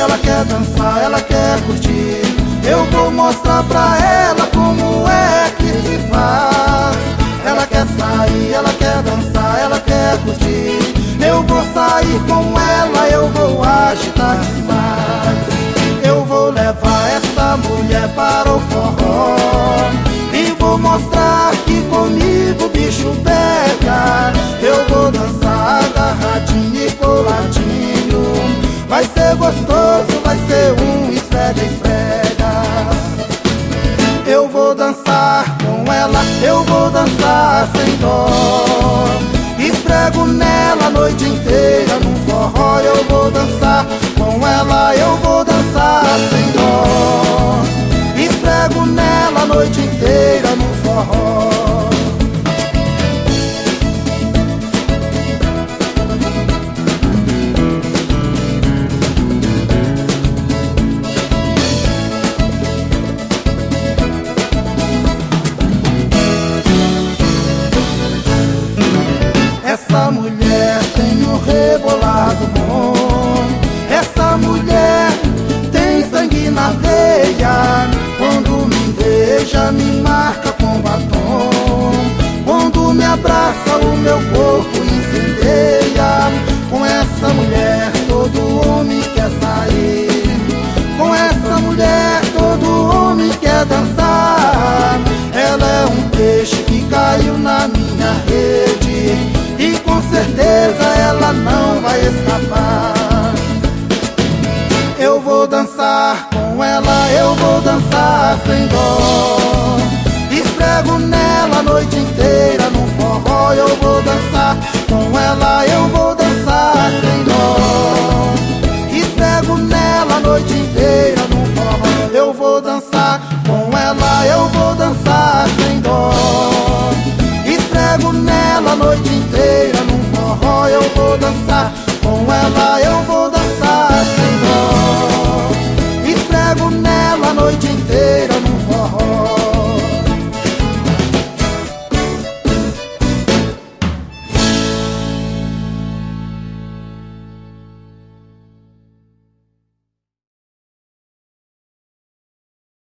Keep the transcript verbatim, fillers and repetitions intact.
ela quer dançar, ela quer curtir. Eu vou mostrar pra ela como é que se faz. Ela quer sair, ela quer dançar, ela quer curtir. Eu vou sair com ela, eu vou agitar demais. Eu vou levar essa mulher para o forró e vou mostrar que comigo o bicho pega. Eu vou dançar agarradinho e coladinho. Vai ser gostoso, vai ser um esfrega-esfrega. Eu vou dançar com ela, eu vou dançar sem dó. Esfrego nela a noite inteira no forró. Eu vou dançar com ela, eu vou dançar sem dó. Esfrego nela a noite inteira no forró. Essa mulher tem um rebolado bom. Essa mulher tem sangue na veia. Quando me beija, me marca com batom. Quando me abraça, o meu corpo incendeia. Com essa mulher, todo homem quer sair. Com essa mulher, todo homem quer dançar. Ela é um peixe que caiu na minha rede e com certeza ela não vai escapar. Eu vou dançar com ela, eu vou dançar sem dó. Esfrego nela a noite inteira no forró. Eu vou dançar com ela, eu vou dançar sem dó. Esfrego nela a noite inteira no forró. Eu vou dançar com ela, eu vou dançar sem dó. Esfrego nela a noite inteira no forró. Eu vou dançar com ela, eu vou dançar sem dó. Esfrego nela a noite inteira